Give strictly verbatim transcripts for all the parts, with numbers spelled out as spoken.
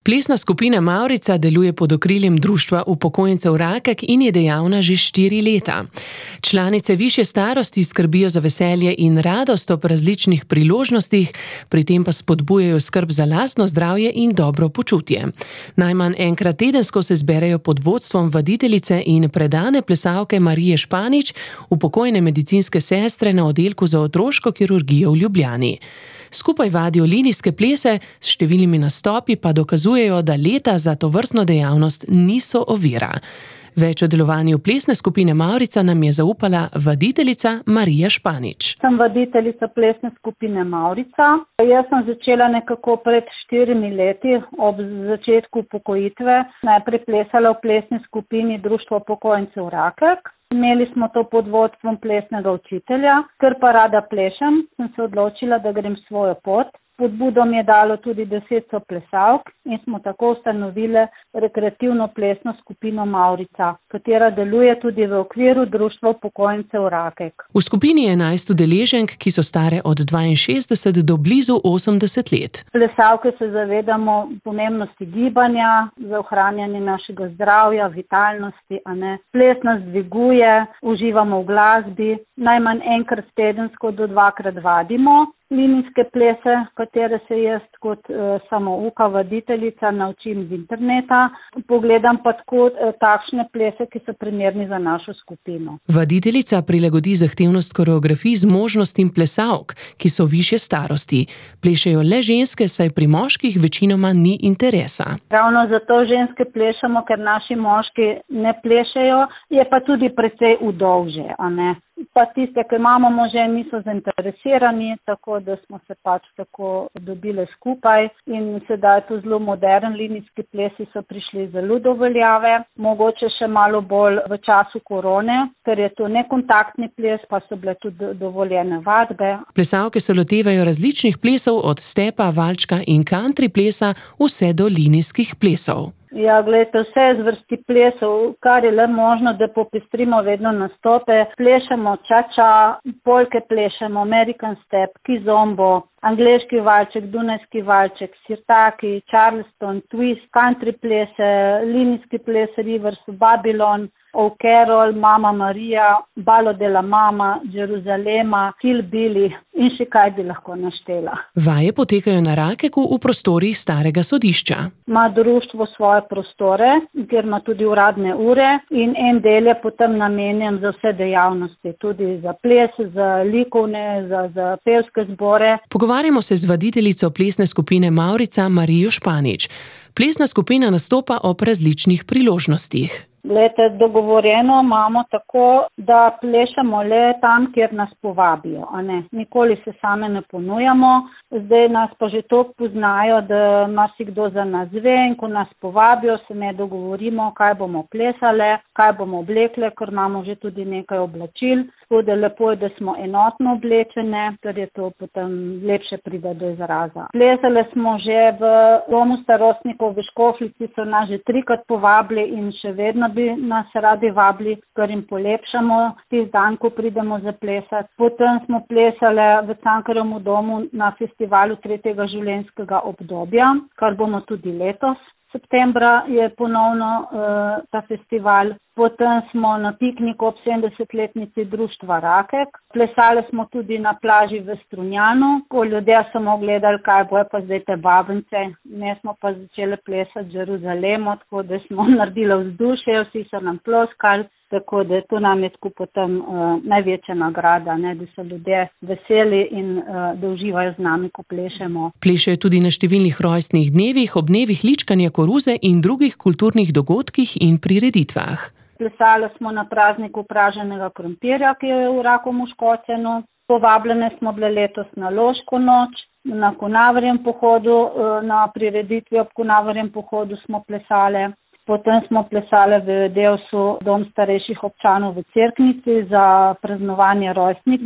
Plesna skupina Mavrica deluje pod okriljem Društva upokojencev Rakek in je dejavna že štiri leta. Članice višje starosti skrbijo za veselje in radost ob različnih priložnostih, pri tem pa spodbujajo skrb za lastno zdravje in dobro počutje. Najmanj enkrat tedensko se zberejo pod vodstvom vaditeljice in predane plesalke Marije Španič, upokojene medicinske sestre na oddelku za otroško kirurgijo v Ljubljani. Skupaj vadijo linijske plese, s številnimi nastopi pa dokazujejo, da leta za tovrstno dejavnost niso ovira. Več o delovanju plesne skupine Mavrica nam je zaupala vaditeljica Marija Španič. Sem vaditeljica plesne skupine Mavrica. Jaz sem začela nekako pred štirimi leti ob začetku upokojitve. Najprej plesala v plesni skupini Društva upokojencev Rakek. Imeli smo to pod vodstvom plesnega učitelja. Ker pa rada plešem, sem se odločila, da grem svojo pot. Podbudo mi je dalo tudi deset soplesalk in smo tako ustanovile rekreativno plesno skupino Mavrica, katera deluje tudi v okviru Društva upokojencev Rakek. V skupini je enajst udeleženk, ki so stare od dvainšestdeset do blizu osemdeset let. Plesalke se zavedamo pomembnosti gibanja za ohranjanje našega zdravja, vitalnosti, a ne. Ples nas dviguje, uživamo v glasbi, najmanj enkrat tedensko do dvakrat vadimo. Linijske plese, katere se jaz kot e, samouka vaditeljica naučim z interneta, pogledam pa tako e, takšne plese, ki so primerni za našo skupino. Vaditeljica prilagodi zahtevnost koreografij z možnostim plesalk, ki so višje starosti. Plešejo le ženske, saj pri moških večinoma ni interesa. Ravno zato ženske plešemo, ker naši moški ne plešejo, je pa tudi precej udolže, a ne. Pa tiste, ki imamo može, niso zainteresirani, tako da smo se pač tako dobile skupaj in sedaj tu zelo modern linijski plesi so prišli zelo do veljave, mogoče še malo bolj v času korone, ker je to nekontaktni ples, pa so bile tudi dovoljene vadbe. Plesalke se lotevajo različnih plesov od stepa, valčka in country plesa vse do linijskih plesov. Ja, gledajte, vse zvrsti plesov, kar je le možno, da popestrimo vedno nastope. Plešemo ča-ča, polke plešemo, American step, kizombo, angleški valček, dunajski valček, sirtaki, charleston, twist, country plese, linijski ples, rivers, Babylon, Oh Carol, Mama Maria, Ballo della Mama, Jeruzalema, Kill Billy in še kaj bi lahko naštela. Vaje potekajo na Rakeku v prostorih starega sodišča. Ima društvo svoje prostore, kjer ima tudi uradne ure in en del je potem namenjen za vse dejavnosti, tudi za ples, za likovne, za, za pevske zbore. Pogovarjamo se z vaditeljico plesne skupine Mavrica Marijo Španič. Plesna skupina nastopa ob različnih priložnostih. Glede, dogovorjeno imamo tako, da plešemo le tam, kjer nas povabijo, a ne. Nikoli se same ne ponujamo, zdaj nas pa že toliko poznajo, da marsikdo za nas ve in ko nas povabijo, se ne dogovorimo, kaj bomo plesale, kaj bomo oblekle, ker imamo že tudi nekaj oblačil. Tako da lepo je, da smo enotno oblečene, ker je to potem lepše pride do izraza. Plesale smo že v domu starostnikov v Škofljici, so nas že trikrat povabili in še vedno bi nas radi vabili, ker jim polepšamo tist dan, ko pridemo zaplesati. Potem smo plesale v Cankarjevem domu na festivalu tretjega življenjskega obdobja, kar bomo tudi letos. Septembra je ponovno uh, ta festival. Potem smo na pikniku ob sedemdesetletnici Društva Rakek. Plesali smo tudi na plaži v Strunjanu, ko ljudje samo gledali, kaj bojo pa zdaj te babence. Ne smo pa začeli plesati Jeruzalemo, tako da smo naredili vzdušje, vsi so nam ploskali. Tako da to nam je tako potem uh, največja nagrada, ne, da so ljudje veseli in uh, da uživajo z nami, ko plešemo. Plešejo tudi na številnih rojstnih dnevih, ob dnevih ličkanja koruze in drugih kulturnih dogodkih in prireditvah. Plesali smo na prazniku praženega krompirja, ki je v Rakovem v Škocjanu. Povabljene smo bile letos na Loško noč, na Konavarjem pohodu, uh, na prireditvi ob Konavarjem pohodu smo plesali. Potem smo plesali v Devsu dom starejših občanov v Cerknici za praznovanje rojstnih dni.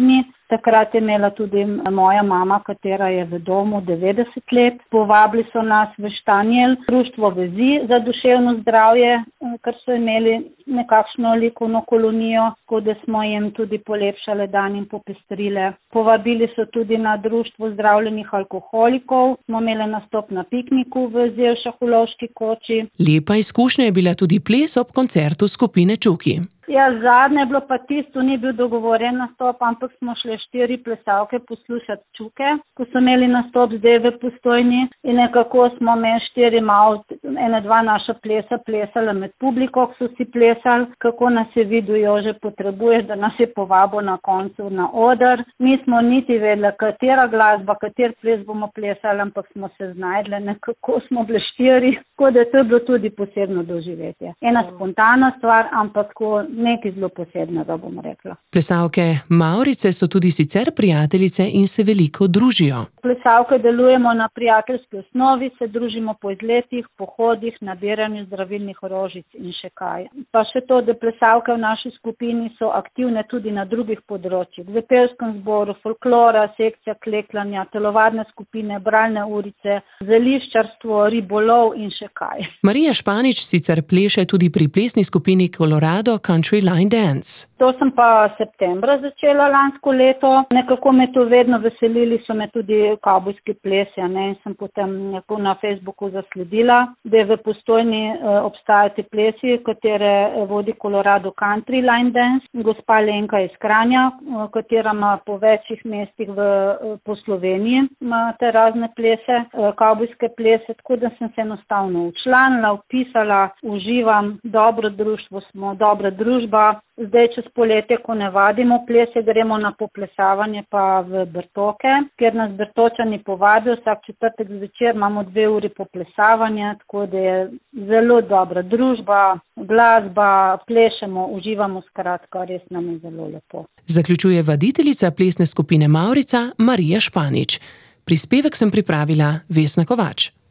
Takrat je imela tudi moja mama, katera je v domu devetdeset let. Povabili so nas v Štanjel, društvo Vezi za duševno zdravje, ker so imeli nekakšno likovno kolonijo, tako da smo jim tudi polepšale dan in popestrile. Povabili so tudi na društvo zdravljenih alkoholikov, smo imeli nastop na pikniku v Šahulovški koči. Lepa izkušnja je bila tudi ples ob koncertu skupine Čuki. Ja, zadnje je bilo pa tisto, ni bil dogovorjen nastop, ampak smo šli štiri plesalke poslušati Čuke, ko so imeli nastop zdaj v Postojni in nekako smo imeli štiri malo, ene dva naša plesa plesala med publiko, ko so si plesali, kako nas je videl Jože potrebuješ, da nas je povabil na koncu na oder. Mi smo niti vedeli, katera glasba, kater ples bomo plesali, ampak smo se znajdli, nekako smo bili štiri, tako da to je bilo tudi posebno doživetje. Ena spontana stvar, ampak ko nekaj zelo posebnega, bom rekla. Plesalke Mavrice so tudi sicer prijateljice in se veliko družijo. Plesalke delujemo na prijateljski osnovi, se družimo po izletih, pohodih, nabiranju zdravilnih rožic in še kaj. Pa še to, da plesalke v naši skupini so aktivne tudi na drugih področjih. V pevskem zboru, folklora, sekcija kleklanja, telovadne skupine, bralne urice, zeliščarstvo, ribolov in še kaj. Marija Španič sicer pleše tudi pri plesni skupini Colorado Country Line Dance. To sem pa septembra začela lansko leto. Nekako me to vedno veselili, so me tudi kavbojski plesi, ne, in sem potem na Facebooku zasledila, da je v Postojni obstajajo te plesi, katere vodi Colorado Country Line Dance. Gospa Lenka iz Kranja, katera ima po večjih mestih v, po Sloveniji, ima te razne plese, kavbojske plese, tako da sem se enostavno učlanila, vpisala, uživam, dobro društvo smo, dobra družba. Zdaj čez poletje, ko ne vadimo plese, gremo na poplesavanje pa v Bertoke, kjer nas Bertočani povabijo. Vsak četrtek zvečer imamo dve uri poplesavanja, tako da je zelo dobra družba, glasba, plešemo, uživamo, skratka, res nam je zelo lepo. Zaključuje vaditeljica plesne skupine Mavrica Marija Španič. Prispevek sem pripravila Vesna Kovač.